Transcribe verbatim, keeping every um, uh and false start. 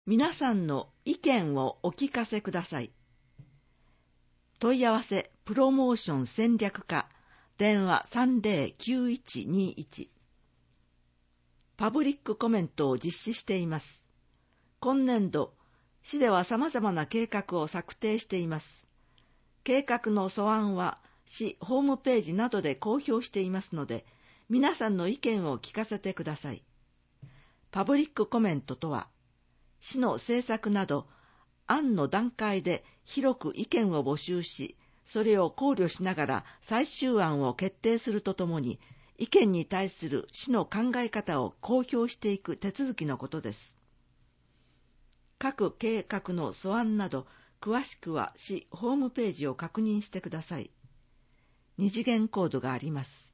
皆さんの意見をお聞かせください。問い合わせプロモーション戦略課電話 さんぜろきゅういちにいち。パブリックコメントを実施しています。今年度、市では様々な計画を策定しています。計画の素案は市ホームページなどで公表していますので、皆さんの意見を聞かせてください。パブリックコメントとは、市の政策など案の段階で広く意見を募集し、それを考慮しながら最終案を決定するとともに、意見に対する市の考え方を公表していく手続きのことです。各計画の素案など、詳しくは市ホームページを確認してください。二次元コードがあります。